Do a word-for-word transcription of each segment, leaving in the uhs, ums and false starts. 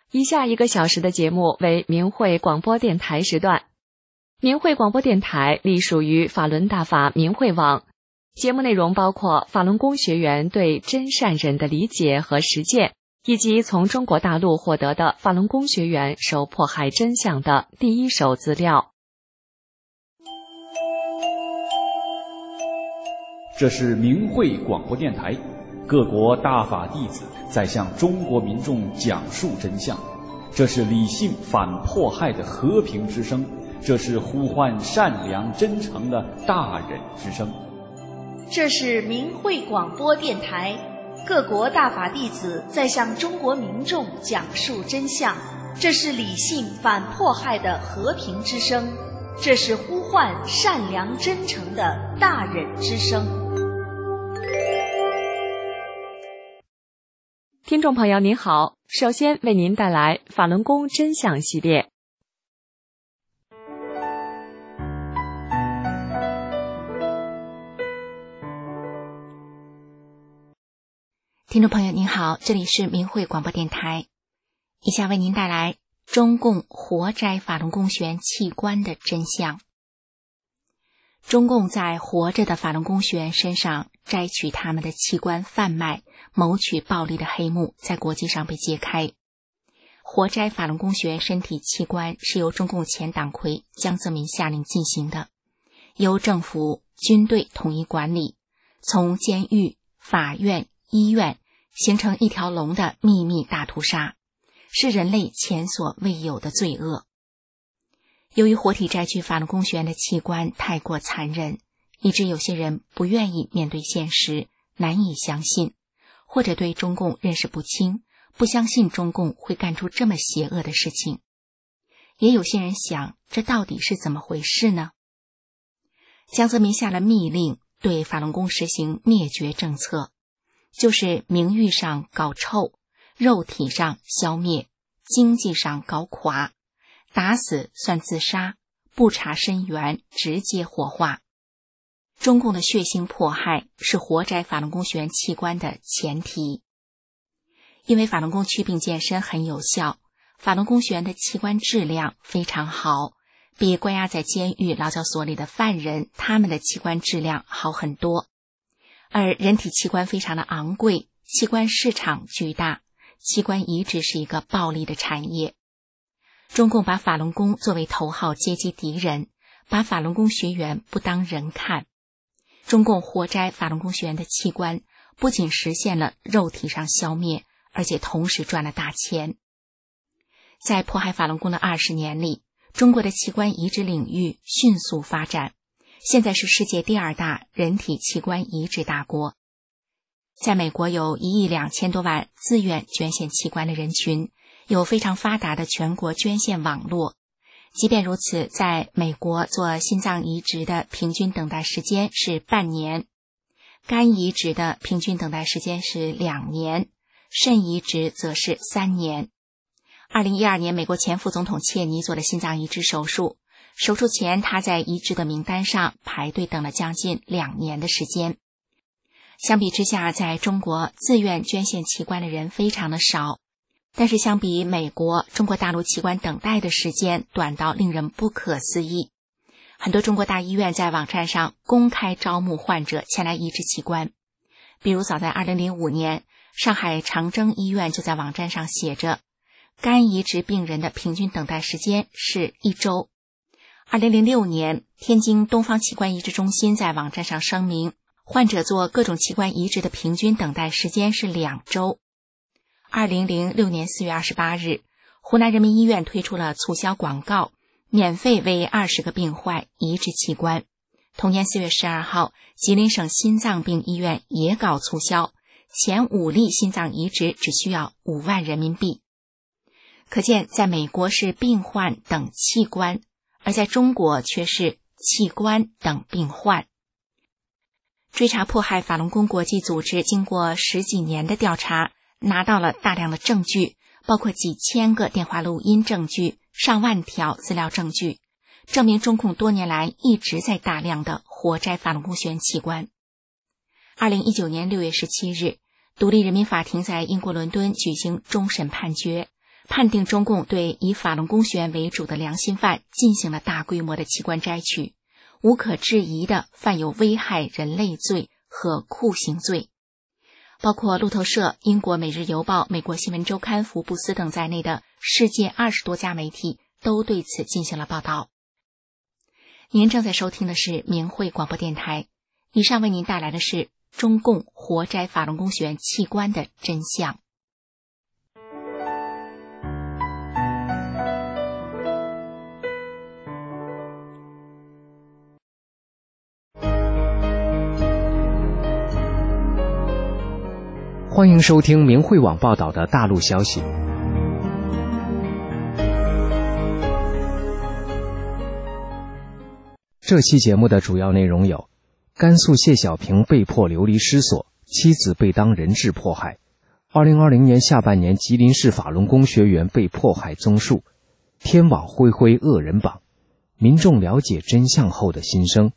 以下一个小时的节目为明慧广播电台时段。明慧广播电台隶属于法轮大法明慧网，节目内容包括法轮功学员对真善忍的理解和实践，以及从中国大陆获得的法轮功学员受迫害真相的第一手资料。 这是明慧广播电台，各国大法弟子在向中国民众讲述真相，这是理性反迫害的和平之声，这是呼唤善良真诚的大忍之声。 这是明慧广播电台，各国大法弟子在向中国民众讲述真相，这是理性反迫害的和平之声，这是呼唤善良真诚的大忍之声。 听众朋友您好，首先为您带来法轮功真相系列。 听众朋友您好，这里是明慧广播电台，以下为您带来中共活摘法轮功学员器官的真相。中共在活着的法轮功学员身上摘取他们的器官贩卖、谋取暴利的黑幕在国际上被揭开。活摘法轮功学员身体器官是由中共前党魁江泽民下令进行的，由政府、军队统一管理，从监狱、法院、医院形成一条龙的秘密大屠杀，是人类前所未有的罪恶。由于活体摘取法轮功学员的器官太过残忍，以致有些人不愿意面对现实，难以相信，或者对中共认识不清，不相信中共会干出这么邪恶的事情。也有些人想，这到底是怎么回事呢？江泽民下了密令，对法轮功实行灭绝政策，就是名誉上搞臭，肉体上消灭，经济上搞垮，打死算自杀，不查身源，直接火化。中共的血腥迫害是活摘法轮功学员器官的前提。因为法轮功祛病健身很有效，法轮功学员的器官质量非常好，比关押在监狱劳教所里的犯人他们的器官质量好很多。而人体器官非常的昂贵，器官市场巨大，器官移植是一个暴利的产业。中共把法轮功作为头号阶级敌人，把法轮功学员不当人看。中共活摘法轮功学员的器官，不仅实现了肉体上消灭，而且同时赚了大钱。在迫害法轮功的二十年里，中国的器官移植领域迅速发展，现在是世界第二大人体器官移植大国。在美国有一亿两千多万自愿捐献器官的人群，有非常发达的全国捐献网络。即便如此，在美国做心脏移植的平均等待时间是半年，肝移植的平均等待时间是两年，肾移植则是三年。二零一二年，美国前副总统切尼做了心脏移植手术，手术前他在移植的名单上排队等了将近两年的时间。相比之下，在中国自愿捐献器官的人非常的少，但是相比美国，中国大陆器官等待的时间短到令人不可思议。很多中国大医院在网站上公开招募患者前来移植器官。比如早在二零零五年，上海长征医院就在网站上写着，肝移植病人的平均等待时间是一周。二零零六年，天津东方器官移植中心在网站上声明，患者做各种器官移植的平均等待时间是两周。二零零六年四月二十八日，湖南人民医院推出了促销广告，免费为二十个病患移植器官。同年四月十二号，吉林省心脏病医院也搞促销，前五例心脏移植只需要五万人民币。可见在美国是病患等器官，而在中国却是器官等病患。追查迫害法轮功国际组织经过十几年的调查，拿到了大量的证据，包括几千个电话录音证据、上万条资料证据，证明中共多年来一直在大量的活摘法轮功学员器官。二零一九年六月十七日，独立人民法庭在英国伦敦举行终审判决， 判定中共对以法轮功学员为主的良心犯进行了大规模的器官摘取，无可置疑的犯有危害人类罪和酷刑罪。包括路透社、英国《每日邮报》、美国新闻周刊、福布斯等在内的世界二十多家媒体都对此进行了报道。您正在收听的是明慧广播电台，以上为您带来的是中共活摘法轮功学员器官的真相。 欢迎收听明慧网报道的大陆消息。这期节目的主要内容有：甘肃谢小平被迫流离失所，妻子被当人质迫害；二零二零年下半年吉林市法轮功学员被迫害综述；天网恢恢恶人绑，民众了解真相后的心声。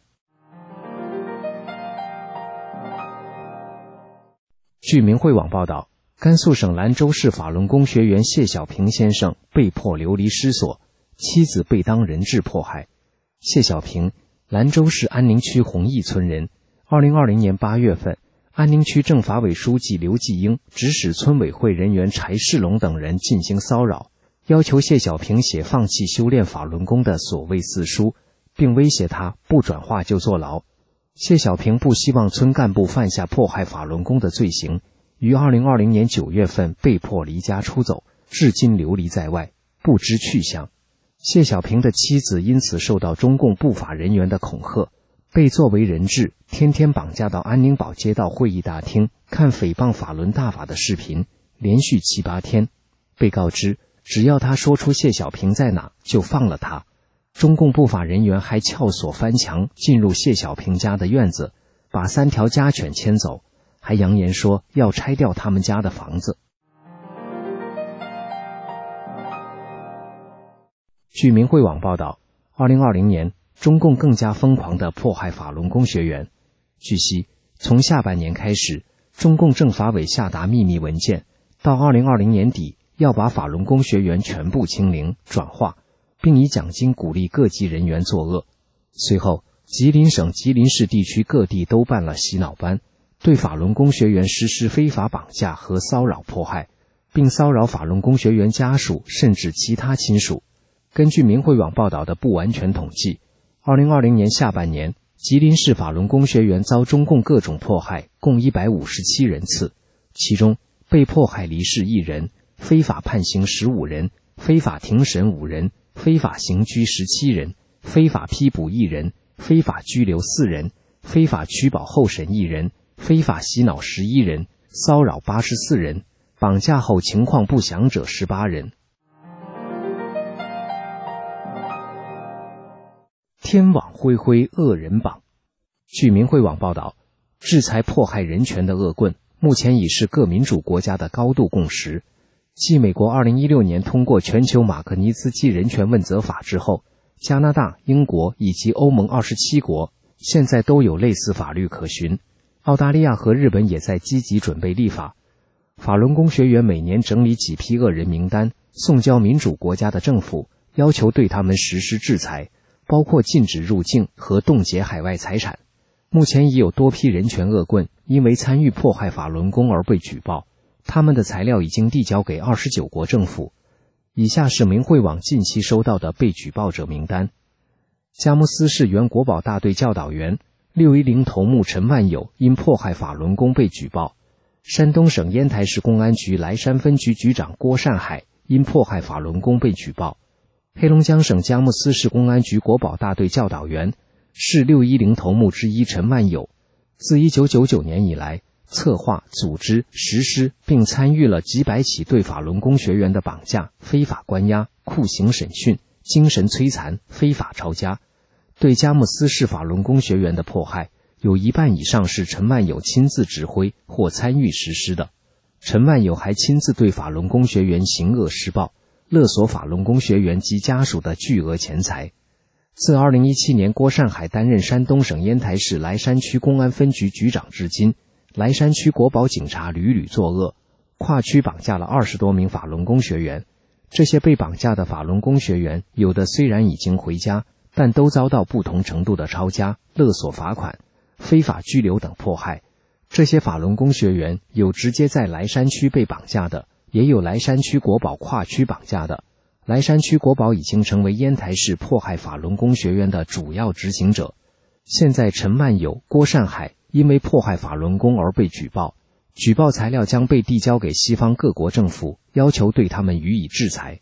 据明慧网报道，甘肃省兰州市法轮功学员谢小平先生被迫流离失所，妻子被当人质迫害。谢小平，兰州市安宁区红义村人。二零二零年八月份，安宁区政法委书记刘继英指使村委会人员柴世龙等人进行骚扰，要求谢小平写放弃修炼法轮功的所谓四书，并威胁他不转化就坐牢。谢小平不希望村干部犯下迫害法轮功的罪行，于二零二零年九月份被迫离家出走，至今流离在外，不知去向。谢小平的妻子因此受到中共不法人员的恐吓，被作为人质，天天绑架到安宁堡街道会议大厅看诽谤法轮大法的视频，连续七八天。被告知，只要他说出谢小平在哪，就放了他。中共不法人员还撬锁翻墙进入谢小平家的院子，把三条家犬牵走，还扬言说要拆掉他们家的房子。据明慧网报道，二零二零年中共更加疯狂地迫害法轮功学员。据悉，从下半年开始，中共政法委下达秘密文件，到二零二零年底要把法轮功学员全部清零转化，并以奖金鼓励各级人员作恶。随后，吉林省吉林市地区各地都办了洗脑班，对法轮功学员实施非法绑架和骚扰迫害，并骚扰法轮功学员家属甚至其他亲属。根据明慧网报道的不完全统计，二零二零年下半年，吉林市法轮功学员遭中共各种迫害共一百五十七人次，其中被迫害离世一人，非法判刑十五人，非法庭审五人，非法刑拘十七人，非法批捕一人，非法拘留四人，非法取保候审一人，非法洗脑十一人，骚扰八十四人，绑架后情况不详者十八人。天网恢恢恶人绑。据明慧网报道，制裁迫害人权的恶棍目前已是各民主国家的高度共识。继美国二零一六年通过全球马格尼茨基人权问责法之后，加拿大、英国以及欧盟二十七国现在都有类似法律可循。澳大利亚和日本也在积极准备立法。法轮功学员每年整理几批恶人名单，送交民主国家的政府，要求对他们实施制裁，包括禁止入境和冻结海外财产。目前已有多批人权恶棍因为参与迫害法轮功而被举报，他们的材料已经递交给二十九国政府。以下是明慧网近期收到的被举报者名单：佳木斯市原国保大队教导员六一零头目陈万友因迫害法轮功被举报；山东省烟台市公安局莱山分局局长郭善海因迫害法轮功被举报；黑龙江省佳木斯市公安局国保大队教导员市六一零头目之一陈万友，自一九九九年以来，策划、组织、实施并参与了几百起对法轮功学员的绑架、非法关押、酷刑审讯、精神摧残、非法抄家。对佳木斯市法轮功学员的迫害，有一半以上是陈万友亲自指挥或参与实施的。陈万友还亲自对法轮功学员行恶施暴，勒索法轮功学员及家属的巨额钱财。自二零一七年郭善海担任山东省烟台市莱山区公安分局局长至今，莱山区国保警察屡屡作恶，跨区绑架了二十多名法轮功学员， 这些被绑架的法轮功学员，有的虽然已经回家，但都遭到不同程度的抄家、勒索罚款、非法拘留等迫害。这些法轮功学员有直接在莱山区被绑架的，也有莱山区国保跨区绑架的。莱山区国保已经成为烟台市迫害法轮功学员的主要执行者。现在陈万友、郭善海因为迫害法轮功而被举报，举报材料将被递交给西方各国政府，要求对他们予以制裁。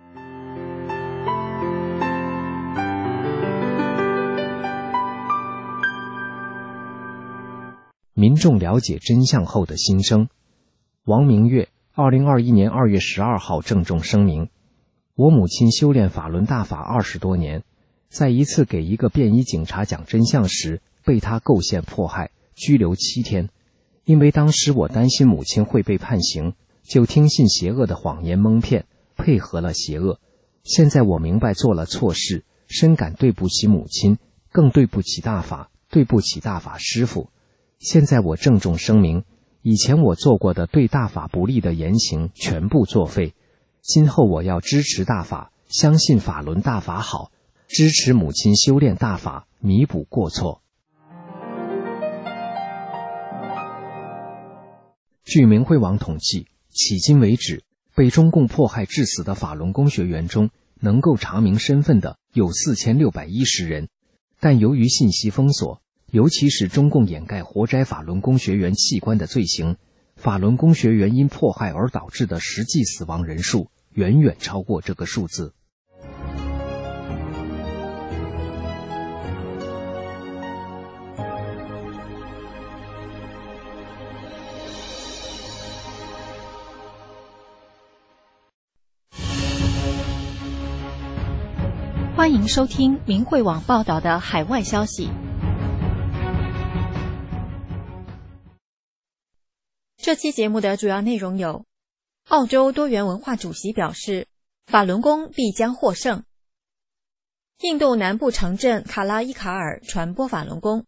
民众了解真相后的心声。王明月二零二一年二月十二号郑重声明：我母亲修炼法轮大法二十多年，在一次给一个便衣警察讲真相时，被他构陷迫害，拘留七天。因为当时我担心母亲会被判刑，就听信邪恶的谎言蒙骗，配合了邪恶。现在我明白做了错事，深感对不起母亲，更对不起大法，对不起大法师父。现在我郑重声明，以前我做过的对大法不利的言行全部作废。今后我要支持大法，相信法轮大法好，支持母亲修炼大法，弥补过错。据明慧网统计，迄今为止，被中共迫害致死的法轮功学员中，能够查明身份的有四千六百一十人，但由于信息封锁，尤其是中共掩盖活摘法轮功学员器官的罪行，法轮功学员因迫害而导致的实际死亡人数远远超过这个数字。 欢迎收听明慧网报道的海外消息。这期节目的主要内容有：澳洲多元文化主席表示，法轮功必将获胜；印度南部城镇卡拉伊卡尔传播法轮功；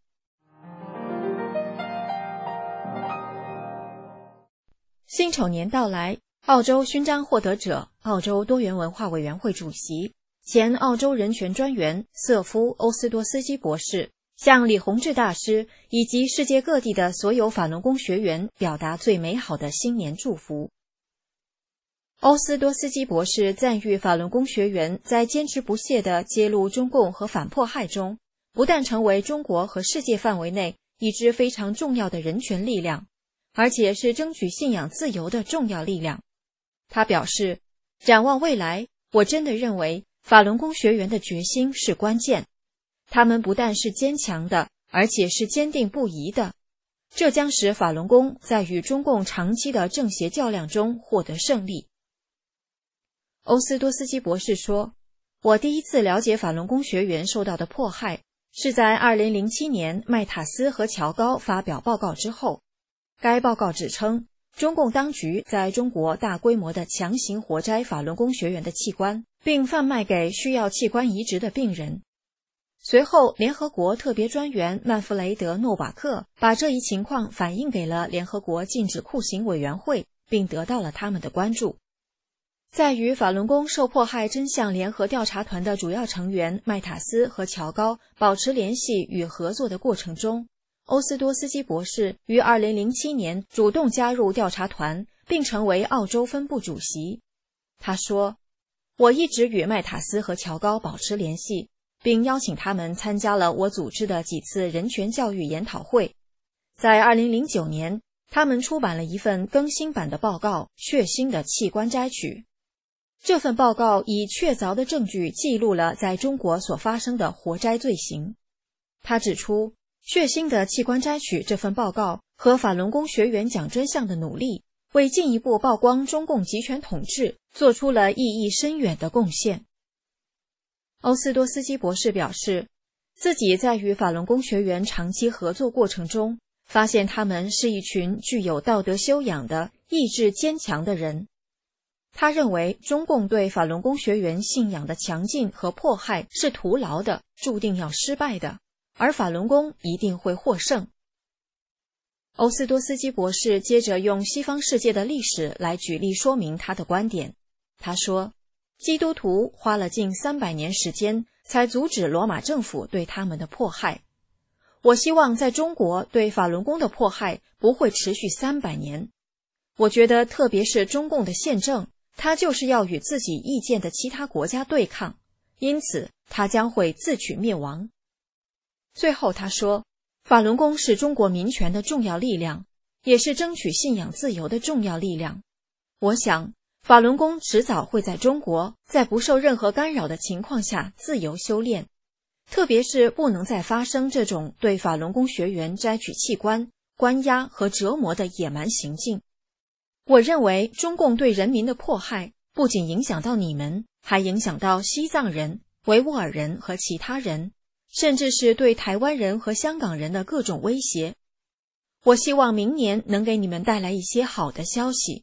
辛丑年到来，澳洲勋章获得者、澳洲多元文化委员会主席、前澳洲人权专员瑟夫·欧斯多斯基博士向李洪志大师以及世界各地的所有法轮功学员表达最美好的新年祝福。欧斯多斯基博士赞誉法轮功学员在坚持不懈地揭露中共和反迫害中，不但成为中国和世界范围内一支非常重要的人权力量，而且是争取信仰自由的重要力量。他表示，展望未来，我真的认为法轮功学员的决心是关键，他们不但是坚强的，而且是坚定不移的，这将使法轮功在与中共长期的正邪较量中获得胜利。欧斯多斯基博士说，我第一次了解法轮功学员受到的迫害，是在二零零七年麦塔斯和乔高发表报告之后。该报告指称，中共当局在中国大规模的强行活摘法轮功学员的器官，并贩卖给需要器官移植的病人。随后，联合国特别专员曼弗雷德·诺瓦克把这一情况反映给了联合国禁止酷刑委员会，并得到了他们的关注。在与法轮功受迫害真相联合调查团的主要成员麦塔斯和乔高保持联系与合作的过程中，欧斯多斯基博士于二零零七年主动加入调查团，并成为澳洲分部主席。他说，我一直与麦塔斯和乔高保持联系，并邀请他们参加了我组织的几次人权教育研讨会。在二零零九年，他们出版了一份更新版的报告《血腥的器官摘取》。这份报告以确凿的证据记录了在中国所发生的活摘罪行。他指出，血腥的器官摘取这份报告和法轮功学员讲真相的努力，为进一步曝光中共集权统治做出了意义深远的贡献。欧斯多斯基博士表示，自己在与法轮功学员长期合作过程中，发现他们是一群具有道德修养的、意志坚强的人。他认为中共对法轮功学员信仰的强劲和迫害是徒劳的，注定要失败的，而法轮功一定会获胜。欧斯多斯基博士接着用西方世界的历史来举例说明他的观点。他说， 基督徒花了近三百年时间才阻止罗马政府对他们的迫害。我希望在中国对法轮功的迫害不会持续三百年。我觉得特别是中共的宪政，它就是要与自己意见的其他国家对抗，因此它将会自取灭亡。最后他说，法轮功是中国民权的重要力量，也是争取信仰自由的重要力量。我想法轮功迟早会在中国在不受任何干扰的情况下自由修炼，特别是不能再发生这种对法轮功学员摘取器官、关押和折磨的野蛮行径。我认为中共对人民的迫害不仅影响到你们，还影响到西藏人、维吾尔人和其他人，甚至是对台湾人和香港人的各种威胁。我希望明年能给你们带来一些好的消息。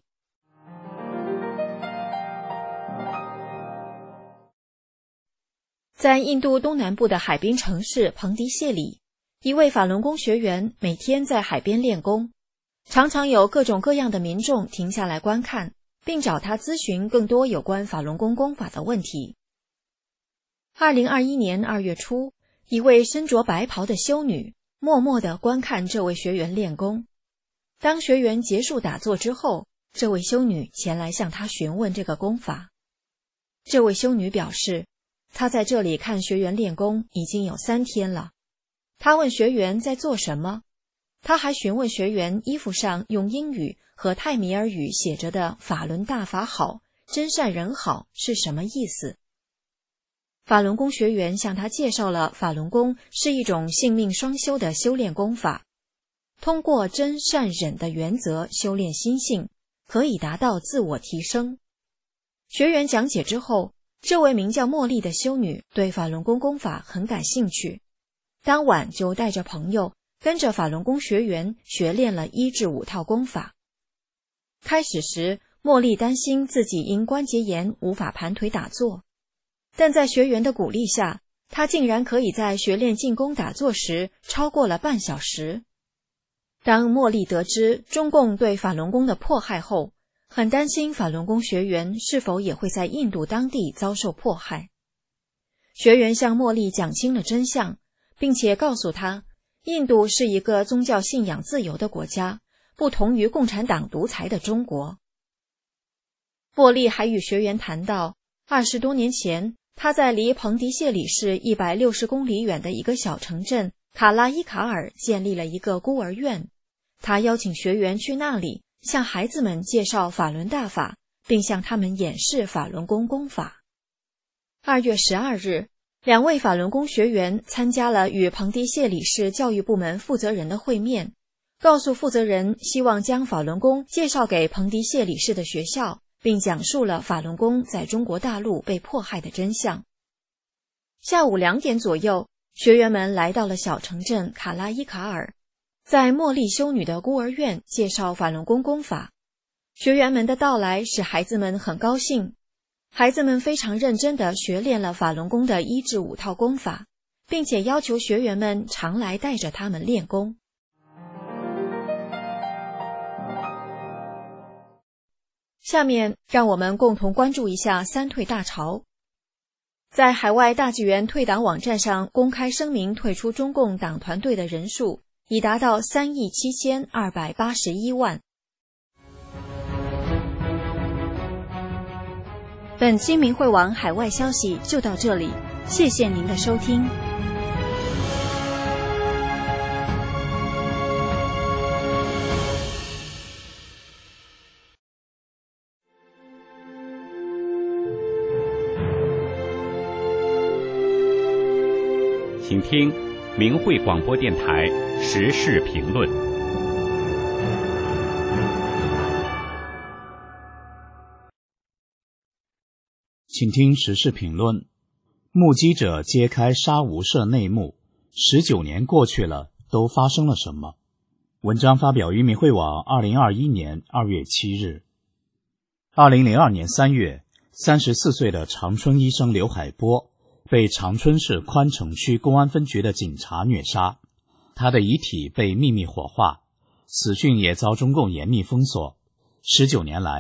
在印度东南部的海滨城市彭迪谢里，一位法轮功学员每天在海边练功，常常有各种各样的民众停下来观看，并找他咨询更多有关法轮功功法的问题。二零二一年二月初，一位身着白袍的修女默默地观看这位学员练功。当学员结束打坐之后，这位修女前来向他询问这个功法。这位修女表示，她在这里看学员练功已经有三天了。她问学员在做什么，她还询问学员衣服上用英语和泰米尔语写着的法轮大法好，真善人好是什么意思。法轮功学员向他介绍了法轮功是一种性命双修的修炼功法，通过真善忍的原则修炼心性，可以达到自我提升。学员讲解之后，这位名叫茉莉的修女对法轮功功法很感兴趣，当晚就带着朋友跟着法轮功学员学练了一至五套功法。开始时，茉莉担心自己因关节炎无法盘腿打坐，但在学员的鼓励下，她竟然可以在学练静功打坐时超过了半小时。当茉莉得知中共对法轮功的迫害后，很担心法轮功学员是否也会在印度当地遭受迫害。学员向茉莉讲清了真相，并且告诉她，印度是一个宗教信仰自由的国家，不同于共产党独裁的中国。茉莉还与学员谈到，二十多年前，她在离彭迪谢里市一百六十公里远的一个小城镇卡拉伊卡尔建立了一个孤儿院。她邀请学员去那里，向孩子们介绍法轮大法，并向他们演示法轮功功法。二月十二日，两位法轮功学员参加了与彭迪谢里市教育部门负责人的会面，告诉负责人希望将法轮功介绍给彭迪谢里市的学校，并讲述了法轮功在中国大陆被迫害的真相。下午两点左右，学员们来到了小城镇卡拉伊卡尔，在茉莉修女的孤儿院介绍法轮功功法。学员们的到来使孩子们很高兴，孩子们非常认真地学练了法轮功的一至五套功法，并且要求学员们常来带着他们练功。下面让我们共同关注一下三退大潮。在海外大纪元退党网站上公开声明退出中共党团队的人数已达到三亿七千二百八十一万。本期明慧网海外消息就到这里，谢谢您的收听。 请听明慧广播电台时事评论。 请听时事评论。目击者揭开杀无赦内幕，十九年过去了，都发生了什么？文章发表于明慧网二零二一年二月七日。二零零二年三月，三十四岁的长春医生刘海波被长春市宽城区公安分局的警察虐杀，他的遗体被秘密火化，死讯也遭中共严密封锁。十九年来，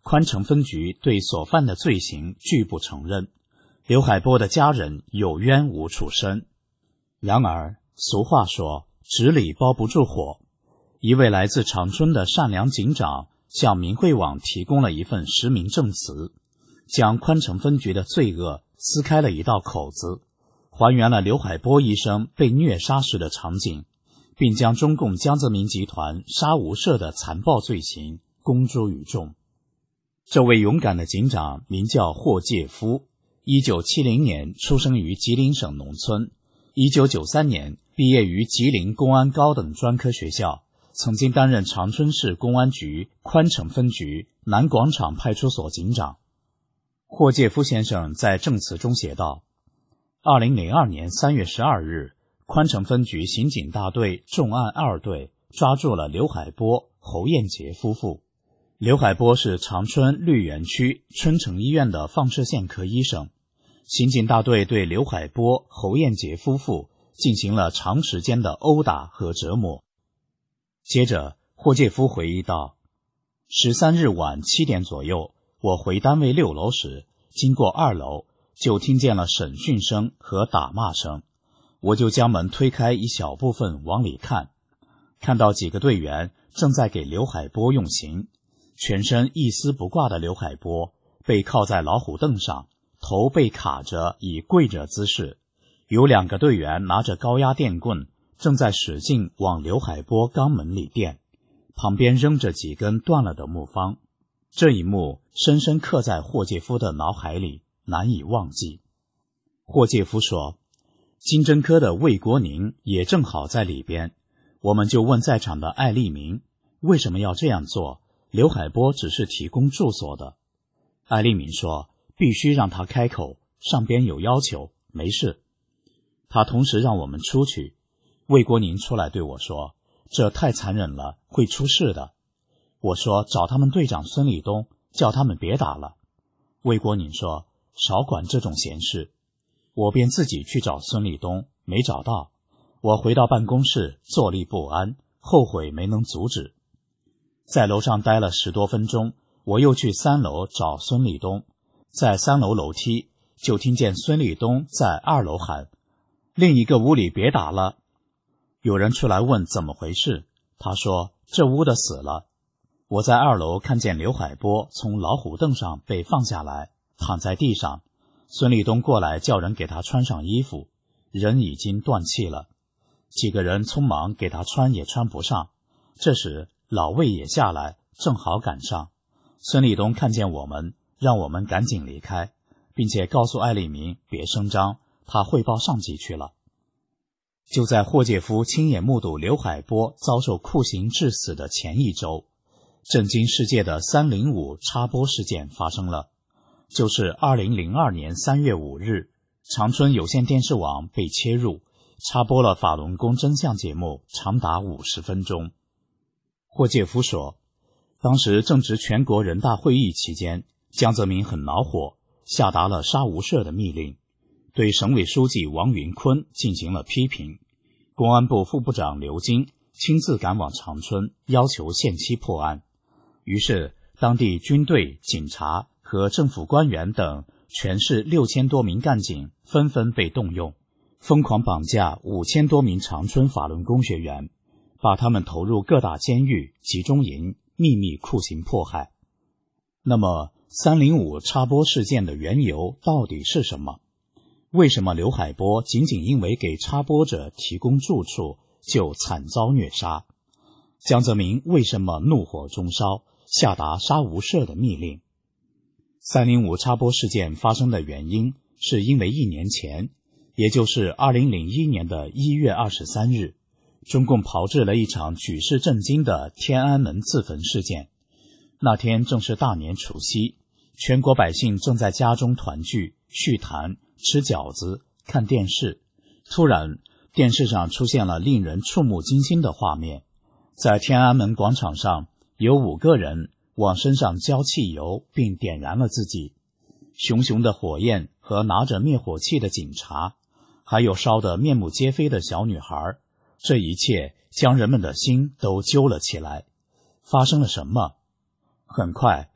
宽城分局对所犯的罪行拒不承认，刘海波的家人有冤无处申。然而俗话说纸里包不住火，一位来自长春的善良警长向明慧网提供了一份实名证词，将宽城分局的罪恶撕开了一道口子，还原了刘海波医生被虐杀时的场景，并将中共江泽民集团杀无赦的残暴罪行公诸于众。这位勇敢的警长名叫霍介夫，一九七零年出生于吉林省农村，一九九三年毕业于吉林公安高等专科学校，曾经担任长春市公安局宽城分局南广场派出所警长。霍介夫先生在证词中写道，二零零二年三月十二日，宽城分局刑警大队重案二队抓住了刘海波、侯艳杰夫妇。刘海波是长春绿园区春城医院的放射线科医生。刑警大队对刘海波、侯艳杰夫妇进行了长时间的殴打和折磨。接着霍介夫回忆道，十三日晚七点左右，我回单位六楼时，经过二楼就听见了审讯声和打骂声，我就将门推开一小部分往里看，看到几个队员正在给刘海波用刑。全身一丝不挂的刘海波被靠在老虎凳上，头被卡着以跪着姿势，有两个队员拿着高压电棍正在使劲往刘海波肛门里电，旁边扔着几根断了的木方。这一幕深深刻在霍介夫的脑海里，难以忘记。霍介夫说，经侦科的魏国宁也正好在里边，我们就问在场的艾立明为什么要这样做，刘海波只是提供住所的。艾立明说，必须让他开口，上边有要求，没事。他同时让我们出去。魏国宁出来对我说，这太残忍了，会出事的。我说，找他们队长孙立东，叫他们别打了。魏国宁说，少管这种闲事。我便自己去找孙立东，没找到。我回到办公室，坐立不安，后悔没能阻止。在楼上待了十多分钟，我又去三楼找孙立东。在三楼楼梯，就听见孙立东在二楼喊，另一个屋里别打了。有人出来问怎么回事，他说，这屋的死了。我在二楼看见刘海波从老虎凳上被放下来，躺在地上。孙立东过来叫人给他穿上衣服，人已经断气了。几个人匆忙给他穿也穿不上。这时老魏也下来，正好赶上。孙立东看见我们，让我们赶紧离开，并且告诉艾立明别声张，他汇报上级去了。就在霍介夫亲眼目睹刘海波遭受酷刑致死的前一周，震惊世界的三零五插播事件发生了。就是二零零二年三月五日，长春有线电视网被切入，插播了法轮功真相节目长达五十分钟。霍介夫说，当时正值全国人大会议期间，江泽民很恼火，下达了杀无赦的密令，对省委书记王云坤进行了批评。公安部副部长刘金亲自赶往长春，要求限期破案。于是当地军队、警察和政府官员等全市六千多名干警纷纷被动用，疯狂绑架五千多名长春法轮功学员，把他们投入各大监狱、集中营，秘密酷刑迫害。那么三零五插播事件的缘由到底是什么？为什么刘海波仅仅因为给插播者提供住处就惨遭虐杀？江泽民为什么怒火中烧，下达杀无赦的密令？三零五插播事件发生的原因是因为一年前，也就是二零零一年的一月二十三日，中共炮制了一场举世震惊的天安门自焚事件。那天正是大年除夕，全国百姓正在家中团聚、叙谈、吃饺子、看电视。突然，电视上出现了令人触目惊心的画面。在天安门广场上，有五个人往身上浇汽油，并点燃了自己。熊熊的火焰和拿着灭火器的警察，还有烧得面目皆非的小女孩，这一切将人们的心都揪了起来。发生了什么？很快，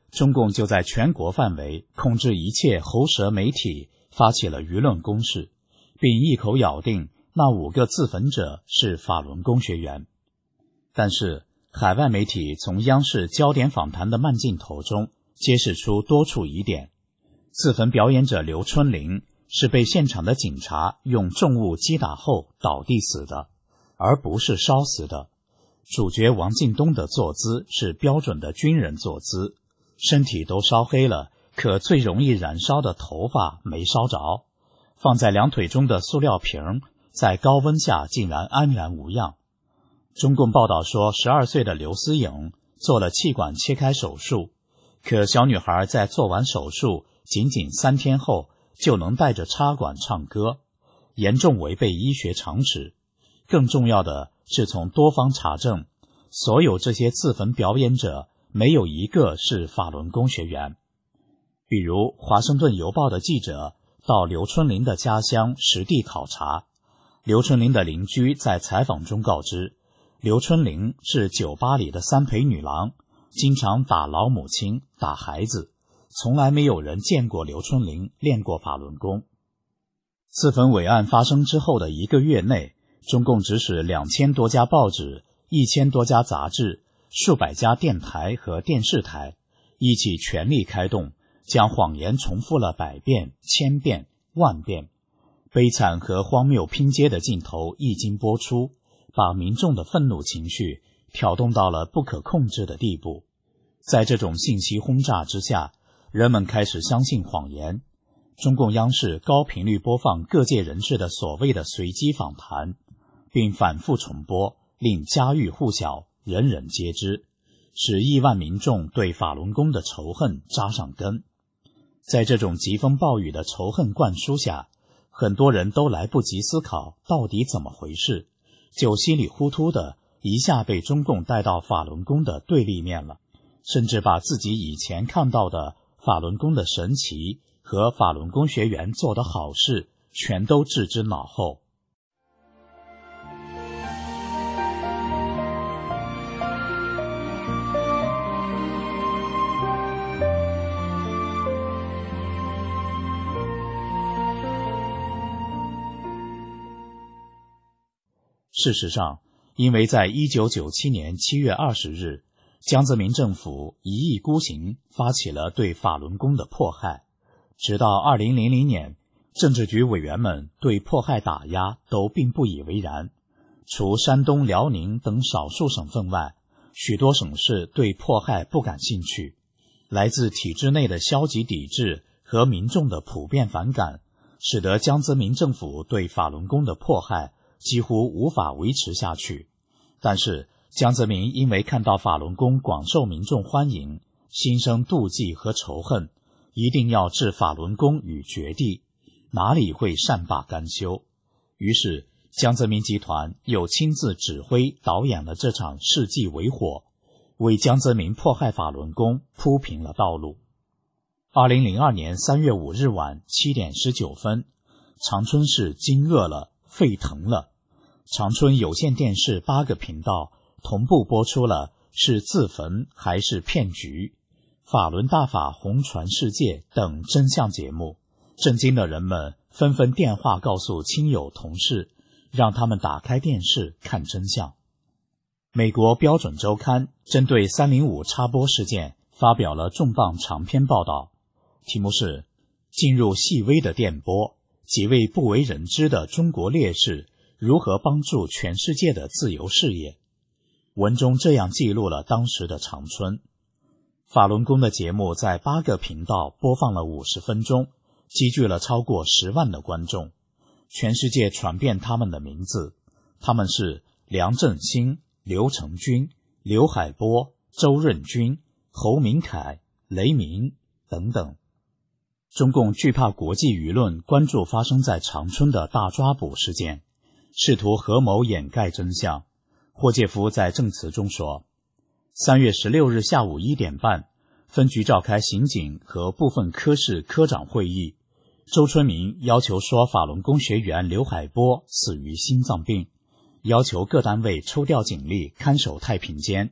中共就在全国范围控制一切喉舌媒体，发起了舆论攻势，并一口咬定那五个自焚者是法轮功学员。但是海外媒体从央视焦点访谈的慢镜头中揭示出多处疑点。自焚表演者刘春玲是被现场的警察用重物击打后倒地死的，而不是烧死的。主角王进东的坐姿是标准的军人坐姿，身体都烧黑了，可最容易燃烧的头发没烧着，放在两腿中的塑料瓶在高温下竟然安然无恙。中共报道说，十二岁的刘思颖做了气管切开手术，可小女孩在做完手术仅仅三天后就能带着插管唱歌，严重违背医学常识。更重要的是，从多方查证，所有这些自焚表演者没有一个是法轮功学员。比如华盛顿邮报的记者到刘春玲的家乡实地考察，刘春玲的邻居在采访中告知，刘春玲是酒吧里的三陪女郎，经常打老母亲打孩子，从来没有人见过刘春玲练过法轮功。自焚伪案发生之后的一个月内，中共指使两千多家报纸、一千多家杂志、数百家电台和电视台一起全力开动，将谎言重复了百遍、千遍、万遍。悲惨和荒谬拼接的镜头一经播出，把民众的愤怒情绪挑动到了不可控制的地步。在这种信息轰炸之下，人们开始相信谎言。中共央视高频率播放各界人士的所谓的随机访谈，并反复重播，令家喻户晓，人人皆知，使亿万民众对法轮功的仇恨扎上根。在这种疾风暴雨的仇恨灌输下，很多人都来不及思考到底怎么回事，就稀里糊涂的一下被中共带到法轮功的对立面了，甚至把自己以前看到的法轮功的神奇和法轮功学员做的好事全都置之脑后。事实上，因为在一九九七年七月二十日，江泽民政府一意孤行，发起了对法轮功的迫害。直到二零零零年，政治局委员们对迫害打压都并不以为然。除山东、辽宁等少数省份外，许多省市对迫害不感兴趣。来自体制内的消极抵制和民众的普遍反感，使得江泽民政府对法轮功的迫害几乎无法维持下去。但是江泽民因为看到法轮功广受民众欢迎，心生妒忌和仇恨，一定要置法轮功于绝地，哪里会善罢甘休？于是江泽民集团又亲自指挥导演了这场世纪伪火，为江泽民迫害法轮功铺平了道路。二零零二年三月五日晚七点十九分，长春市惊愕了，沸腾了。长春有线电视八个频道同步播出了是自焚还是骗局、法轮大法红传世界等真相节目，震惊的人们纷纷电话告诉亲友同事，让他们打开电视看真相。美国标准周刊针对三零五插播事件发表了重磅长篇报道，题目是进入细微的电波，几位不为人知的中国烈士如何帮助全世界的自由事业。文中这样记录了当时的长春。法轮功的节目在八个频道播放了五十分钟，积聚了超过十万的观众。全世界传遍他们的名字，他们是梁振兴、刘成军、刘海波、周润军、侯明凯、雷鸣等等。中共惧怕国际舆论关注发生在长春的大抓捕事件，试图合谋掩盖真相。霍介夫在证词中说，三月十六日下午一点半，分局召开刑警和部分科室科长会议，周春明要求说法轮功学员刘海波死于心脏病，要求各单位抽调警力看守太平间，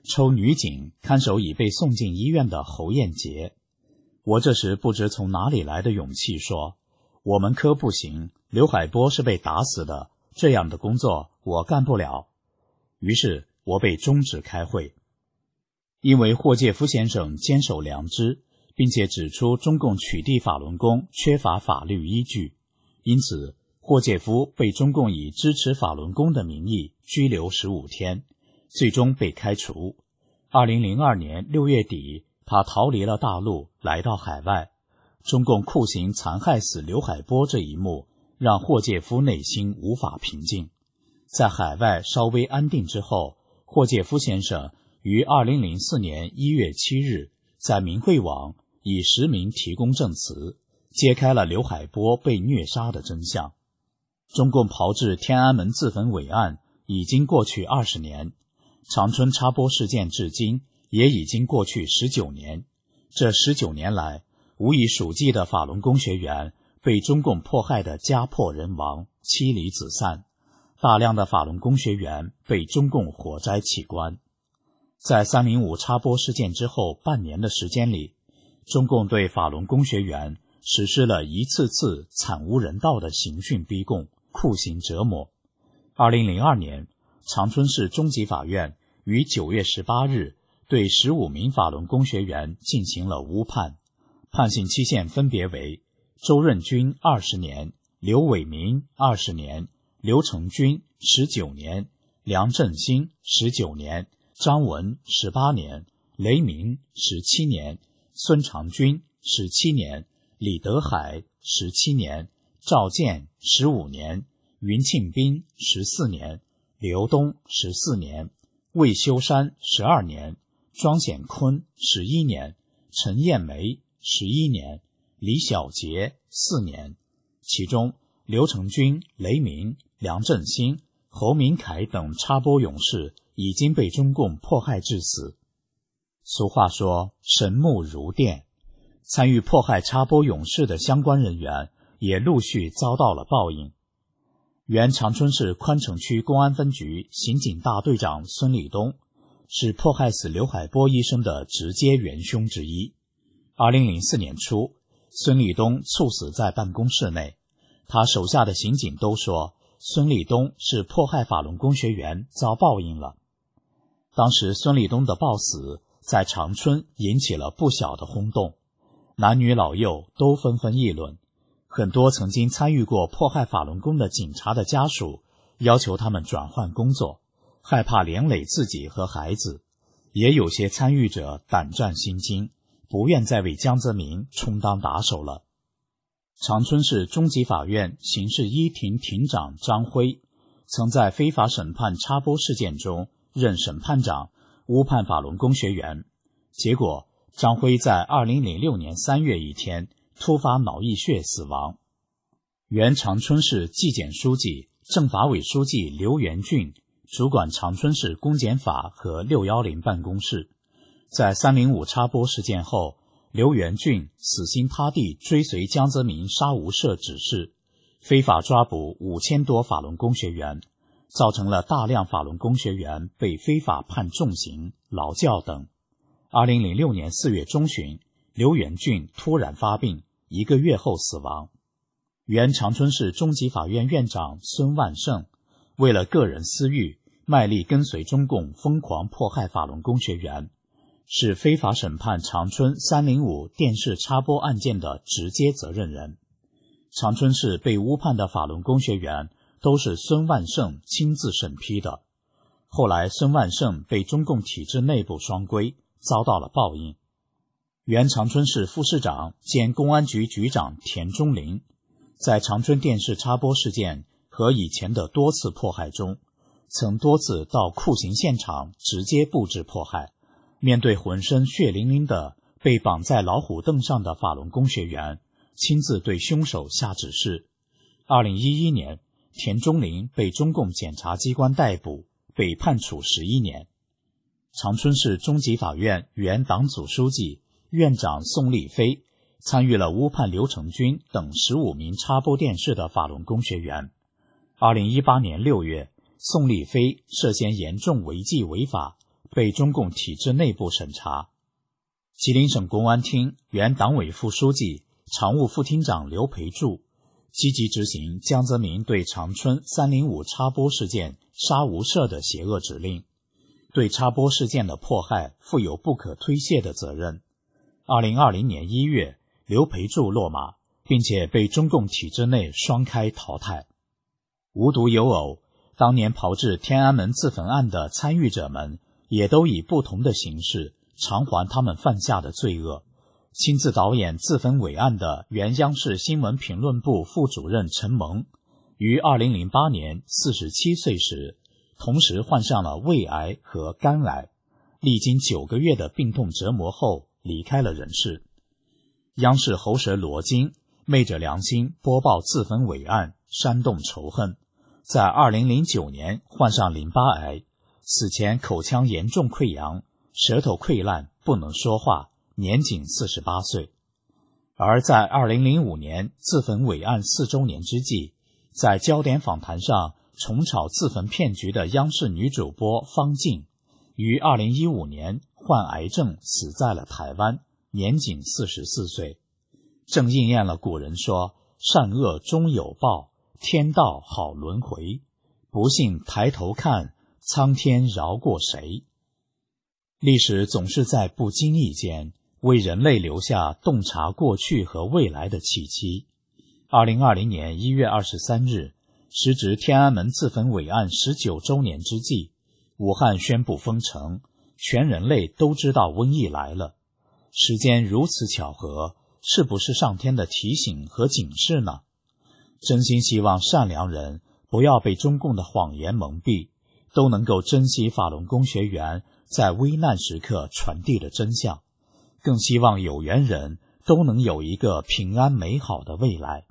抽女警看守已被送进医院的侯艳杰。我这时不知从哪里来的勇气说，我们科不行，刘海波是被打死的，这样的工作我干不了。于是我被终止开会。因为霍介夫先生坚守良知，并且指出中共取缔法轮功缺乏法律依据，因此霍介夫被中共以支持法轮功的名义拘留十五天，最终被开除。二零零二年六月底，他逃离了大陆，来到海外。中共酷刑残害死刘海波这一幕，让霍介夫内心无法平静。在海外稍微安定之后，霍介夫先生于二零零四年一月七日在明慧网以实名提供证词，揭开了刘海波被虐杀的真相。中共炮制天安门自焚伟案已经过去二十年，长春插播事件至今也已经过去十九年。这十九年来，无以数计的法轮功学员被中共迫害的家破人亡、妻离子散，大量的法轮功学员被中共火灾器官。在三零五插播事件之后半年的时间里，中共对法轮功学员实施了一次次惨无人道的刑讯逼供、酷刑折磨。二零零二年，长春市中级法院于九月十八日对十五名法轮功学员进行了乌判，判刑期限分别为周润军二十年、刘伟民二十年、刘成军十九年、梁振兴十九年、张文十八年、雷鸣十七年、孙长军十七年、李德海十七年、赵建十五年、云庆斌十四年、刘东十四年、魏修山十二年、庄显坤十一年、陈艳梅十一年、李小杰四年。其中刘成军、雷鸣、梁振兴、侯明凯等插播勇士已经被中共迫害致死。俗话说神目如电，参与迫害插播勇士的相关人员也陆续遭到了报应。原长春市宽城区公安分局刑警大队长孙立东是迫害死刘海波医生的直接元凶之一。二零零四年初，孙立东猝死在办公室内，他手下的刑警都说孙立东是迫害法轮功学员遭报应了。当时孙立东的暴死在长春引起了不小的轰动，男女老幼都纷纷议论。很多曾经参与过迫害法轮功的警察的家属要求他们转换工作，害怕连累自己和孩子。也有些参与者胆战心惊，不愿再为江泽民充当打手了。长春市中级法院刑事一庭庭长张辉曾在非法审判插播事件中任审判长，乌判法轮功学员。结果张辉在二零零六年三月一天突发脑溢血死亡。原长春市纪检书记、政法委书记刘元俊主管长春市公检法和六一零办公室。在三零五插播事件后，刘元俊死心塌地追随江泽民杀无赦指示，非法抓捕五千多法轮功学员，造成了大量法轮功学员被非法判重刑、劳教等。二零零六年四月中旬，刘元俊突然发病，一个月后死亡。原长春市中级法院院长孙万胜为了个人私欲，卖力跟随中共疯狂迫害法轮功学员，是非法审判长春三零五电视插播案件的直接责任人。长春市被乌判的法轮功学员都是孙万胜亲自审批的。后来孙万胜被中共体制内部双规，遭到了报应。原长春市副市长兼公安局局长田中林在长春电视插播事件和以前的多次迫害中，曾多次到酷刑现场直接布置迫害，面对浑身血淋淋的被绑在老虎凳上的法轮功学员，亲自对凶手下指示。二零一一年，田中林被中共检察机关逮捕，被判处十一年。长春市中级法院原党组书记、院长宋立飞参与了乌判刘成军等十五名插播电视的法轮功学员。二零一八年六月，宋立飞涉嫌严重违纪违法， 被中共体制内部审查。吉林省公安厅原党委副书记、常务副厅长刘培柱积极执行江泽民对长春三零五插播事件杀无赦的邪恶指令，对插播事件的迫害负有不可推卸的责任。二零二零年一月，刘培柱落马，并且被中共体制内双开淘汰。无独有偶，当年炮制天安门自焚案的参与者们也都以不同的形式偿还他们犯下的罪恶。亲自导演自焚伪案的原央视新闻评论部副主任陈蒙，于二零零八年四十七岁时，同时患上了胃癌和肝癌，历经九个月的病痛折磨后离开了人世。央视喉舌罗京昧着良心播报自焚伪案，煽动仇恨，在二零零九年患上淋巴癌，死前口腔严重溃疡，舌头溃烂，不能说话，年仅四十八岁。而在二零零五年自焚伪案四周年之际，在焦点访谈上重炒自焚骗局的央视女主播方静，于二零一五年患癌症死在了台湾，年仅四十四岁。正应验了古人说，善恶终有报，天道好轮回，不信抬头看，苍天饶过谁。历史总是在不经意间为人类留下洞察过去和未来的契机。二零二零年一月二十三日，时值天安门自焚伪案十九周年之际，武汉宣布封城，全人类都知道瘟疫来了。时间如此巧合，是不是上天的提醒和警示呢？真心希望善良人不要被中共的谎言蒙蔽，都能够珍惜法轮功学员在危难时刻传递的真相，更希望有缘人都能有一个平安美好的未来。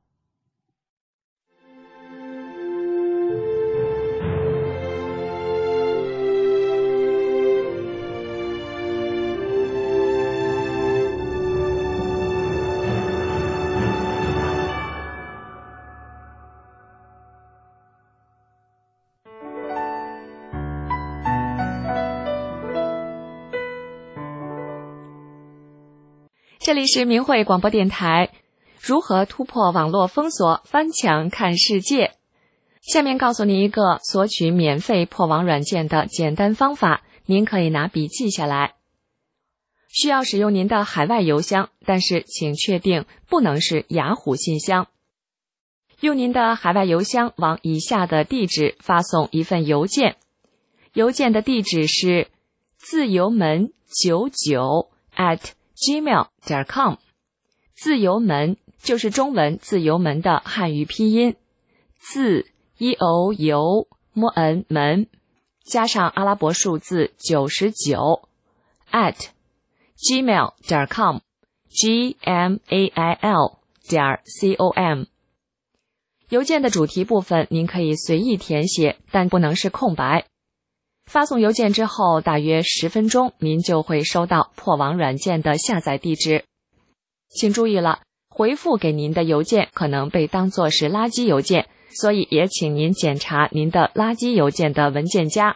这里是明慧广播电台，如何突破网络封锁，翻墙看世界。下面告诉您一个索取免费破网软件的简单方法，您可以拿笔记下来。需要使用您的海外邮箱，但是请确定不能是雅虎信箱。用您的海外邮箱往以下的地址发送一份邮件，邮件的地址是自由门九九 at gmail 点 com， 自由门就是中文自由门的汉语拼音，自 e o u m n 门加上阿拉伯数字九十九 at gmail 点 com g m a i l 点 c o m。 邮件的主题部分您可以随意填写，但不能是空白。发送邮件之后大约十分钟，您就会收到破网软件的下载地址。请注意了，回复给您的邮件可能被当作是垃圾邮件，所以也请您检查您的垃圾邮件的文件夹。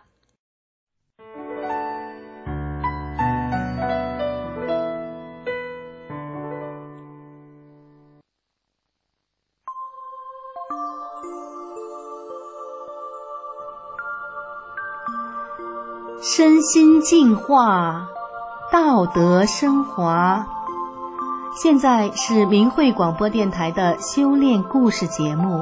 身心净化，道德升华。现在是明慧广播电台的修炼故事节目。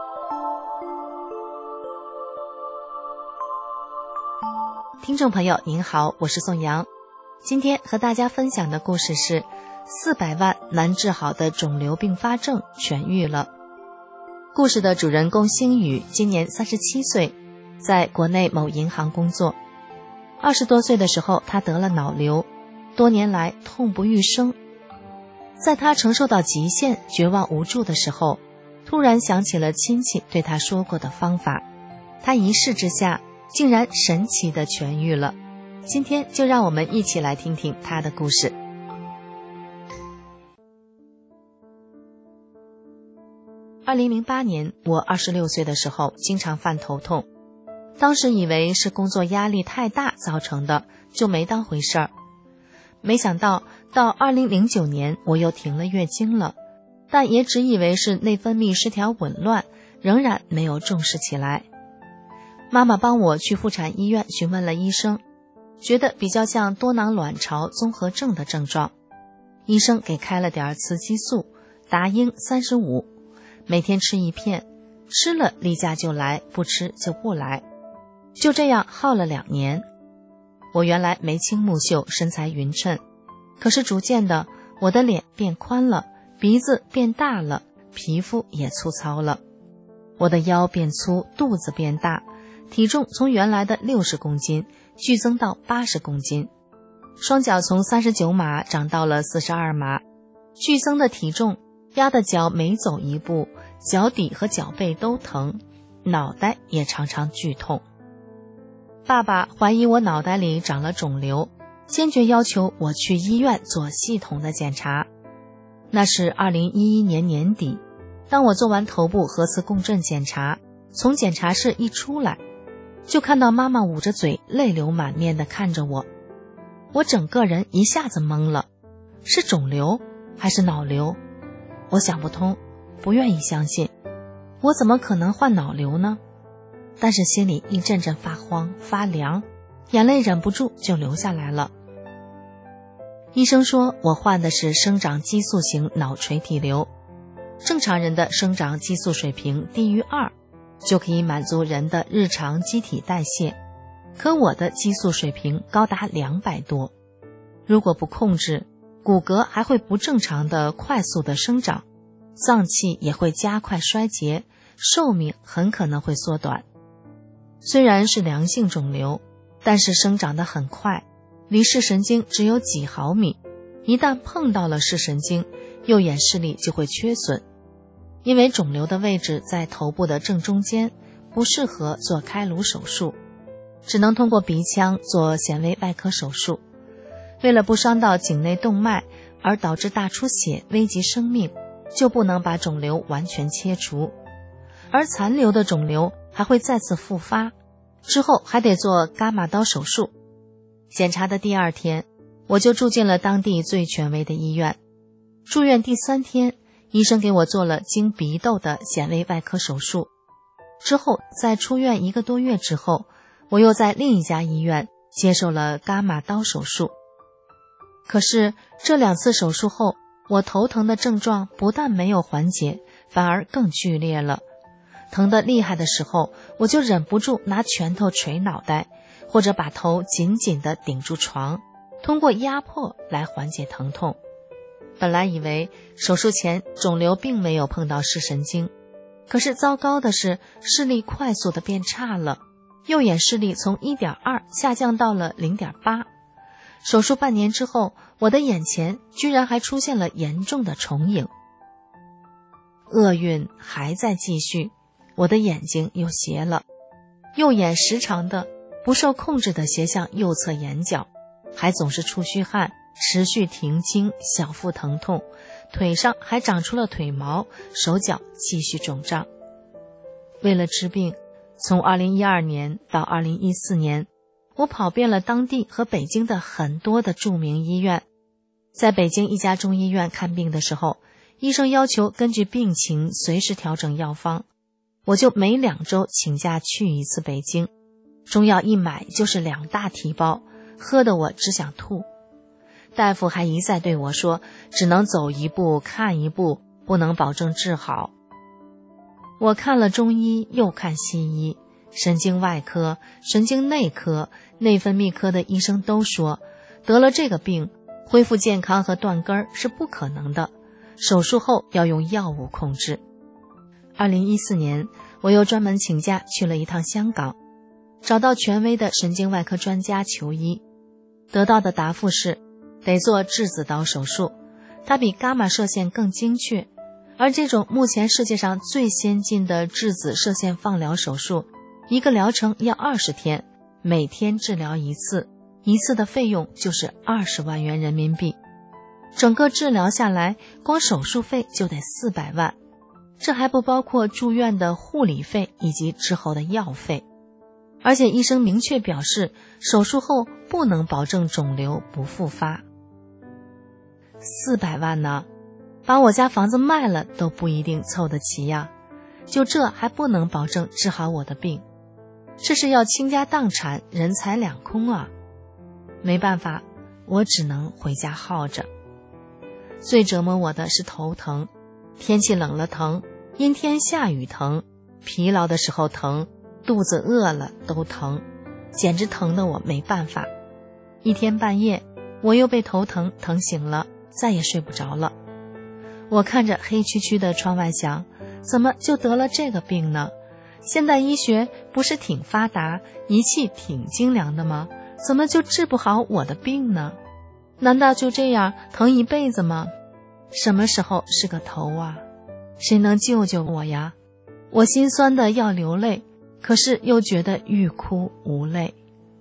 听众朋友您好，我是宋阳。今天和大家分享的故事是四百万难治好的肿瘤并发症痊愈了。故事的主人公星宇今年三十七岁，在国内某银行工作。二十多岁的时候，他得了脑瘤，多年来痛不欲生。在他承受到极限、绝望无助的时候，突然想起了亲戚对他说过的方法，他一试之下，竟然神奇地痊愈了。今天就让我们一起来听听他的故事。二零零八年，我二十六岁的时候，经常犯头痛。当时以为是工作压力太大造成的， 就没当回事儿。没想到到二零零九年我又停了月经了，但也只以为是内分泌失调紊乱，仍然没有重视起来。妈妈帮我去妇产医院询问了医生，觉得比较像多囊卵巢综合症的症状。医生给开了点雌激素，达英三十五，每天吃一片，吃了例假就来，不吃就不来。就这样耗了两年。我原来眉清目秀，身材匀称，可是逐渐的，我的脸变宽了，鼻子变大了，皮肤也粗糙了。我的腰变粗，肚子变大，体重从原来的六十公斤剧增到八十公斤，双脚从三十九码长到了四十二码，剧增的体重压得脚每走一步，脚底和脚背都疼，脑袋也常常剧痛。爸爸怀疑我脑袋里长了肿瘤，坚决要求我去医院做系统的检查。那是二零一一年年底，当我做完头部核磁共振检查，从检查室一出来，就看到妈妈捂着嘴，泪流满面地看着我。我整个人一下子懵了，是肿瘤还是脑瘤？我想不通，不愿意相信，我怎么可能患脑瘤呢？但是心里一阵阵发慌发凉，眼泪忍不住就流下来了。医生说我患的是生长激素型脑垂体瘤，正常人的生长激素水平低于二，就可以满足人的日常机体代谢，可我的激素水平高达两百多，如果不控制，骨骼还会不正常的快速的生长，脏器也会加快衰竭，寿命很可能会缩短。虽然是良性肿瘤，但是生长得很快，离视神经只有几毫米，一旦碰到了视神经，右眼视力就会缺损。因为肿瘤的位置在头部的正中间，不适合做开颅手术，只能通过鼻腔做显微外科手术。为了不伤到颈内动脉而导致大出血危及生命，就不能把肿瘤完全切除。而残留的肿瘤还会再次复发，之后还得做伽马刀手术。检查的第二天，我就住进了当地最权威的医院。住院第三天，医生给我做了经鼻窦的显微外科手术。之后在出院一个多月之后，我又在另一家医院接受了伽马刀手术。可是这两次手术后，我头疼的症状不但没有缓解，反而更剧烈了。疼得厉害的时候，我就忍不住拿拳头捶脑袋，或者把头紧紧地顶住床，通过压迫来缓解疼痛。本来以为手术前肿瘤并没有碰到视神经，可是糟糕的是视力快速地变差了，右眼视力从 一点二 下降到了 零点八。手术半年之后，我的眼前居然还出现了严重的重影。厄运还在继续，我的眼睛又斜了，右眼时常的不受控制的斜向右侧眼角，还总是出虚汗，持续停经，小腹疼痛，腿上还长出了腿毛，手脚继续肿胀。为了治病，从二零一二年到二零一四年，我跑遍了当地和北京的很多的著名医院。在北京一家中医院看病的时候，医生要求根据病情随时调整药方，我就每两周请假去一次北京，中药一买就是两大提包，喝得我只想吐。大夫还一再对我说，只能走一步看一步，不能保证治好。我看了中医又看西医，神经外科、神经内科、内分泌科的医生都说，得了这个病，恢复健康和断根是不可能的，手术后要用药物控制。二零一四年，我又专门请假去了一趟香港，找到权威的神经外科专家求医，得到的答复是得做质子刀手术，它比伽马射线更精确，而这种目前世界上最先进的质子射线放疗手术，一个疗程要二十天，每天治疗一次，一次的费用就是二十万元人民币。整个治疗下来，光手术费就得四百万，这还不包括住院的护理费以及之后的药费。 而且医生明确表示，手术后不能保证肿瘤不复发。四百万呢，把我家房子卖了都不一定凑得齐呀，就这还不能保证治好我的病，这是要倾家荡产，人财两空啊！没办法，我只能回家耗着。最折磨我的是头疼，天气冷了疼，阴天下雨疼，疲劳的时候疼，肚子饿了都疼，简直疼得我没办法。一天半夜，我又被头疼疼醒了，再也睡不着了。我看着黑黢黢的窗外想，怎么就得了这个病呢？现代医学不是挺发达，仪器挺精良的吗？怎么就治不好我的病呢？难道就这样疼一辈子吗？什么时候是个头啊？谁能救救我呀？我心酸的要流泪，可是又觉得欲哭无泪。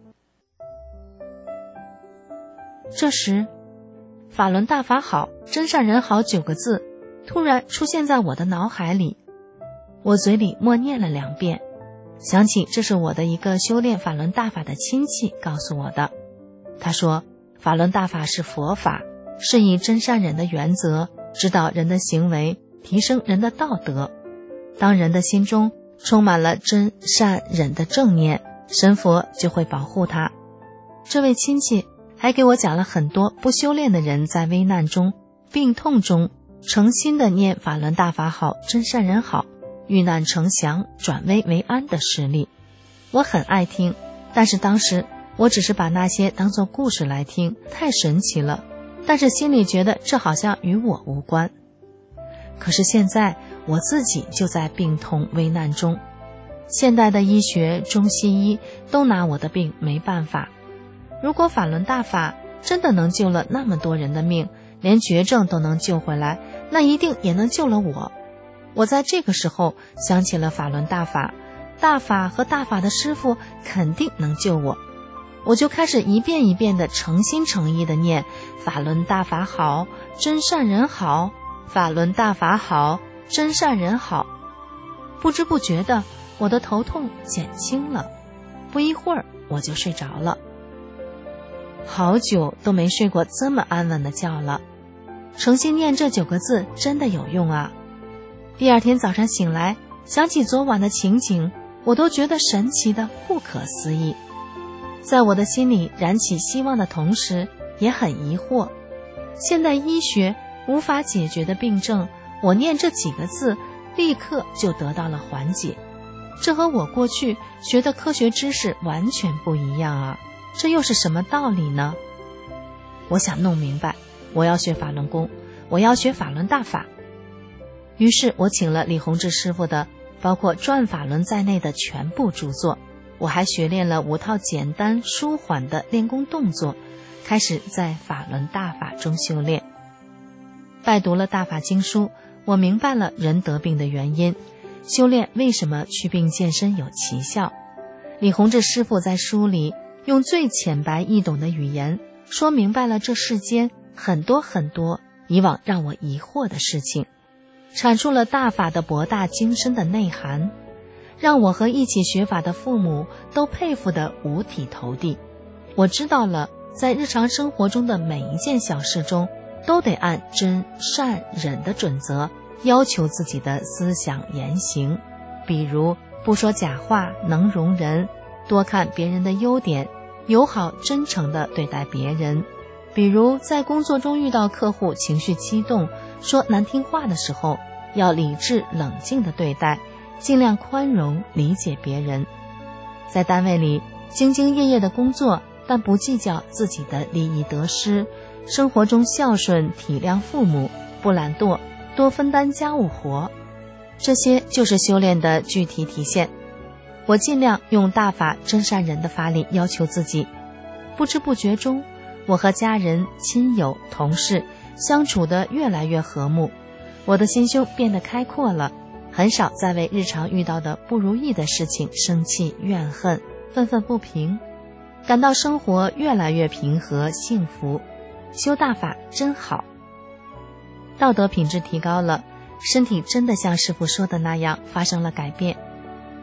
这时，法轮大法好，真善人好九个字突然出现在我的脑海里，我嘴里默念了两遍，想起这是我的一个修炼法轮大法的亲戚告诉我的。他说，法轮大法是佛法，是以真善忍的原则指导人的行为，提升人的道德。当人的心中充满了真善忍的正念，神佛就会保护他。这位亲戚还给我讲了很多不修炼的人在危难中、病痛中诚心的念法轮大法好，真善人好，遇难成祥，转危为安的实例。我很爱听，但是当时我只是把那些当作故事来听，太神奇了，但是心里觉得这好像与我无关。可是现在我自己就在病痛危难中，现代的医学中西医都拿我的病没办法。如果法轮大法真的能救了那么多人的命，连绝症都能救回来，那一定也能救了我。我在这个时候想起了法轮大法，大法和大法的师父肯定能救我。我就开始一遍一遍的诚心诚意的念法轮大法好，真善人好，法轮大法好，真善人好。不知不觉的，我的头痛减轻了，不一会儿我就睡着了。好久都没睡过这么安稳的觉了，诚心念这九个字真的有用啊！第二天早上醒来，想起昨晚的情景，我都觉得神奇的不可思议。在我的心里燃起希望的同时，也很疑惑，现代医学无法解决的病症，我念这几个字立刻就得到了缓解，这和我过去学的科学知识完全不一样啊！这又是什么道理呢？我想弄明白，我要学法轮功，我要学法轮大法。于是我请了李洪志师傅的包括《转法轮》在内的全部著作，我还学练了五套简单舒缓的练功动作，开始在法轮大法中修炼。拜读了大法经书，我明白了人得病的原因，修炼为什么祛病健身有奇效。李洪志师傅在书里用最浅白易懂的语言说明白了这世间很多很多以往让我疑惑的事情，阐述了大法的博大精深的内涵，让我和一起学法的父母都佩服得五体投地。我知道了，在日常生活中的每一件小事中，都得按真善忍的准则要求自己的思想言行，比如不说假话，能容人，多看别人的优点，友好真诚地对待别人。比如在工作中遇到客户情绪激动，说难听话的时候，要理智冷静地对待，尽量宽容理解别人。在单位里兢兢业业的工作，但不计较自己的利益得失，生活中孝顺体谅父母，不懒惰，多分担家务活，这些就是修炼的具体体现。我尽量用大法真善忍的法理要求自己，不知不觉中，我和家人、亲友、同事相处得越来越和睦，我的心胸变得开阔了，很少再为日常遇到的不如意的事情生气怨恨，愤愤不平，感到生活越来越平和幸福。修大法真好，道德品质提高了，身体真的像师父说的那样发生了改变。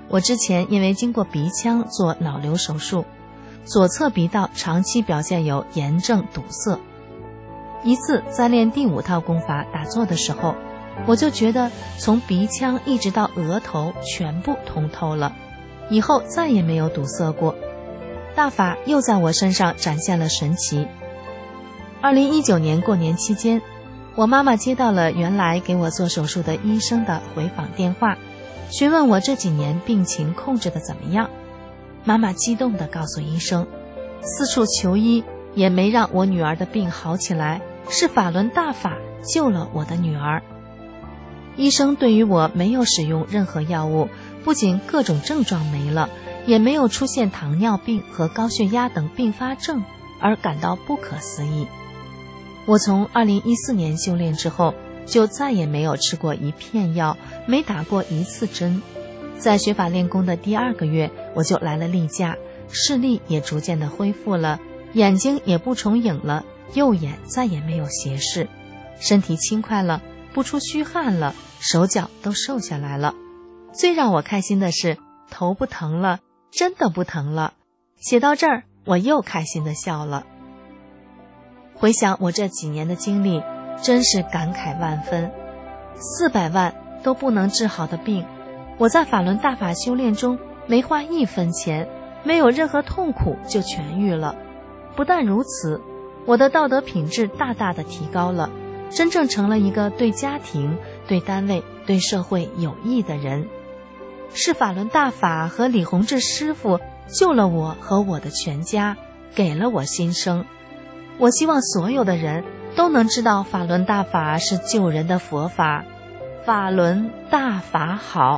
我之前因为经过鼻腔做脑瘤手术，左侧鼻道长期表现有炎症堵塞。一次在练第五套功法打坐的时候，我就觉得从鼻腔一直到额头全部通透了，以后再也没有堵塞过。大法又在我身上展现了神奇。二零一九年过年期间，我妈妈接到了原来给我做手术的医生的回访电话，询问我这几年病情控制的怎么样。妈妈激动地告诉医生，四处求医也没让我女儿的病好起来，是法轮大法救了我的女儿。医生对于我没有使用任何药物，不仅各种症状没了，也没有出现糖尿病和高血压等并发症，而感到不可思议。我从二零一四年修炼之后，就再也没有吃过一片药，没打过一次针。在学法练功的第二个月，我就来了例假，视力也逐渐的恢复了，眼睛也不重影了，右眼再也没有斜视，身体轻快了，不出虚汗了，手脚都瘦下来了。最让我开心的是，头不疼了，真的不疼了。写到这儿，我又开心的笑了。回想我这几年的经历，真是感慨万分。四百万都不能治好的病，我在法轮大法修炼中没花一分钱，没有任何痛苦就痊愈了。不但如此，我的道德品质大大的提高了，真正成了一个对家庭、对单位、对社会有益的人。是法轮大法和李洪志师父救了我和我的全家，给了我新生。我希望所有的人都能知道法轮大法是救人的佛法，法轮大法好。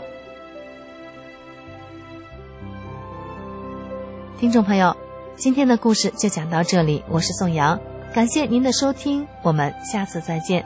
听众朋友，今天的故事就讲到这里，我是宋阳，感谢您的收听，我们下次再见。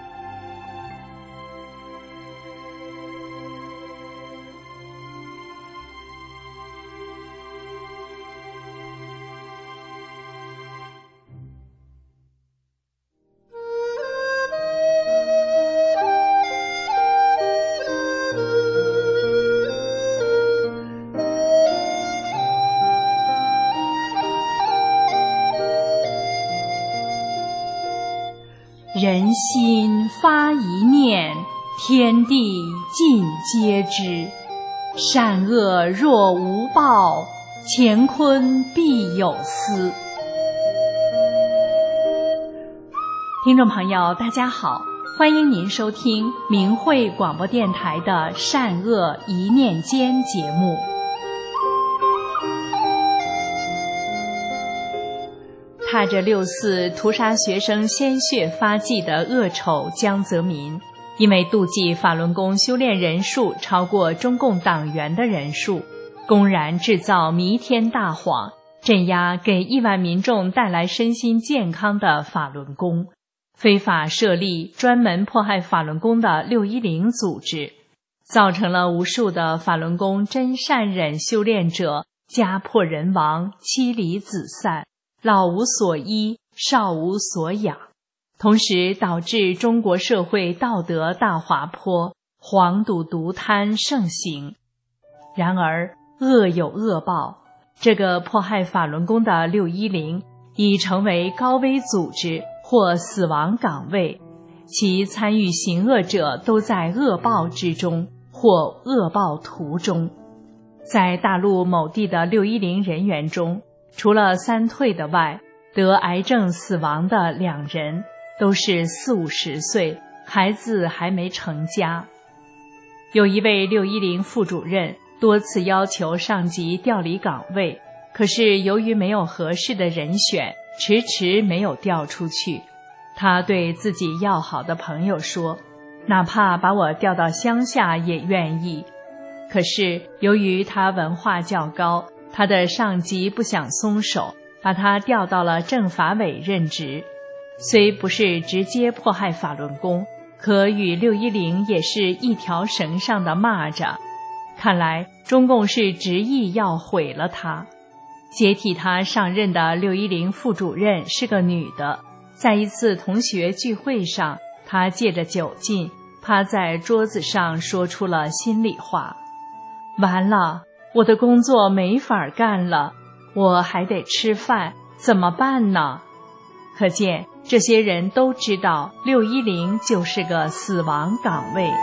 人心发一念，天地尽皆知。善恶若无报，乾坤必有私。听众朋友，大家好，欢迎您收听明慧广播电台的《善恶一念间》节目。踏着六四屠杀学生鲜血发迹的恶丑江泽民，因为妒忌法轮功修炼人数超过中共党员的人数，公然制造弥天大谎，镇压给亿万民众带来身心健康的法轮功，非法设立专门迫害法轮功的六一零组织，造成了无数的法轮功真善忍修炼者家破人亡，妻离子散，老无所依，少无所养，同时导致中国社会道德大滑坡，黄赌毒贪盛行。然而恶有恶报，这个迫害法轮功的六一零已成为高危组织或死亡岗位，其参与行恶者都在恶报之中或恶报途中。在大陆某地的六一零人员中，除了三退的外，得癌症死亡的两人都是四五十岁，孩子还没成家。有一位六一零副主任多次要求上级调离岗位，可是由于没有合适的人选，迟迟没有调出去。他对自己要好的朋友说，哪怕把我调到乡下也愿意。可是由于他文化较高，他的上级不想松手，把他调到了政法委任职。虽不是直接迫害法轮功，可与六一零也是一条绳上的蚂蚱。看来中共是执意要毁了他。接替他上任的六一零副主任是个女的，在一次同学聚会上，她借着酒劲，趴在桌子上说出了心里话。 完了，我的工作没法干了，我还得吃饭，怎么办呢？可见这些人都知道六一零就是个死亡岗位。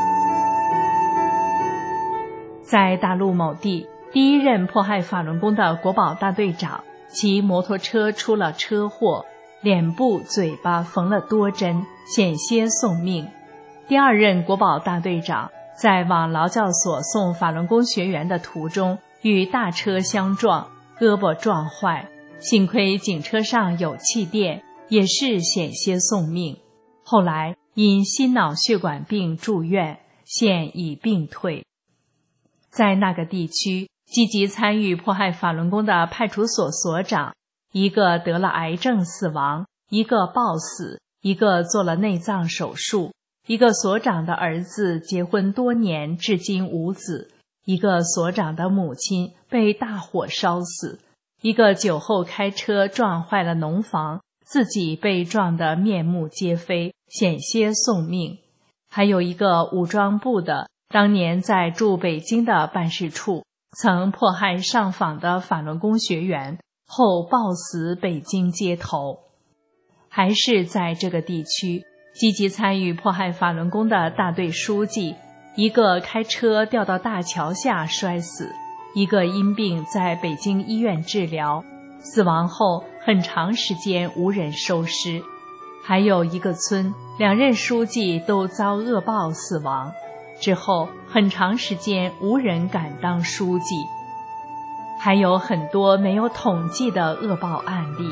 在大陆某地，第一任迫害法轮功的国保大队长骑摩托车出了车祸，脸部、嘴巴缝了多针，险些送命。第二任国保大队长在往劳教所送法轮功学员的途中与大车相撞，胳膊撞坏，幸亏警车上有气垫，也是险些送命。后来因心脑血管病住院，现已病退。在那个地区，积极参与迫害法轮功的派出所所长，一个得了癌症死亡，一个暴死，一个做了内脏手术，一个所长的儿子结婚多年至今无子，一个所长的母亲被大火烧死，一个酒后开车撞坏了农房，自己被撞得面目皆非，险些送命。还有一个武装部的，当年在驻北京的办事处曾迫害上访的法轮功学员，后暴死北京街头。还是在这个地区，积极参与迫害法轮功的大队书记，一个开车掉到大桥下摔死，一个因病在北京医院治疗，死亡后很长时间无人收尸。还有一个村，两任书记都遭恶报死亡，之后很长时间无人敢当书记。还有很多没有统计的恶报案例。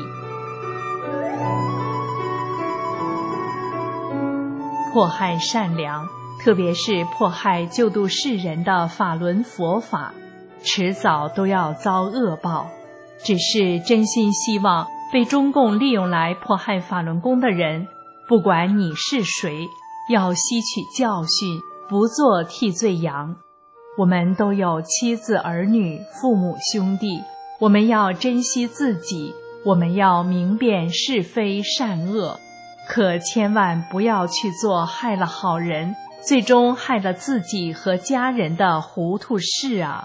迫害善良，特别是迫害救度世人的法轮佛法，迟早都要遭恶报。只是真心希望被中共利用来迫害法轮功的人，不管你是谁，要吸取教训，不做替罪羊。我们都有妻子儿女、父母兄弟，我们要珍惜自己，我们要明辨是非善恶，可千万不要去做害了好人，最终害了自己和家人的糊涂事啊！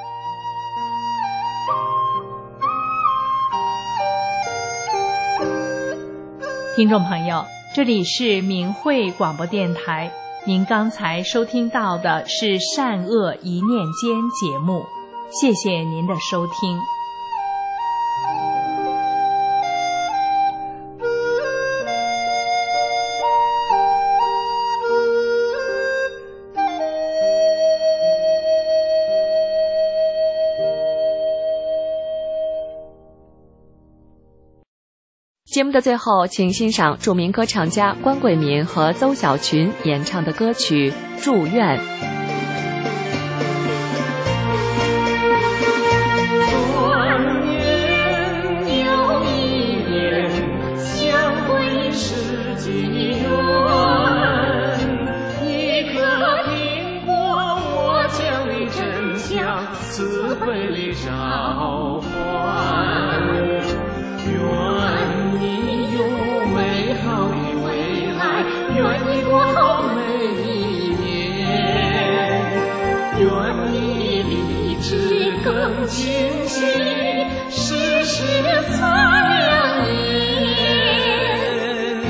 听众朋友，这里是明慧广播电台，您刚才收听到的是善恶一念间节目，谢谢您的收听。 节目的最后，请欣赏著名歌唱家关桂民和邹小群演唱的歌曲《祝愿》。 更清晰，世事擦亮眼。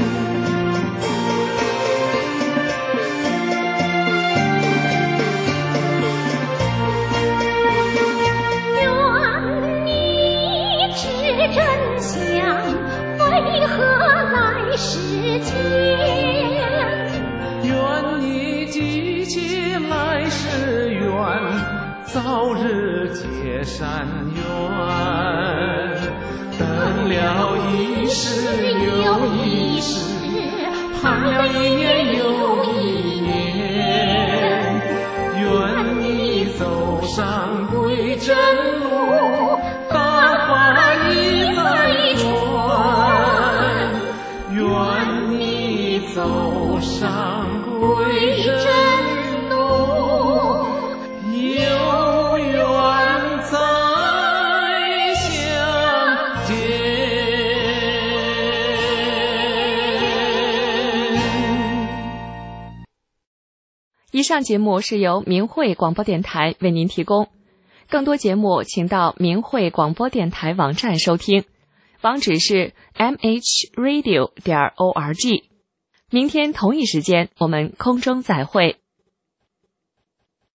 愿你知真相，为何来世间？愿你记起来世缘。早日结善缘，等了一世又一世，盼了一年又一年。愿你走上归真路，大法一再传。愿你走上归真路，有缘再相见。 以上节目是由明慧广播电台为您提供，更多节目请到明慧广播电台网站收听，网址是 m h radio 点 org。明天同一时间我们空中再会。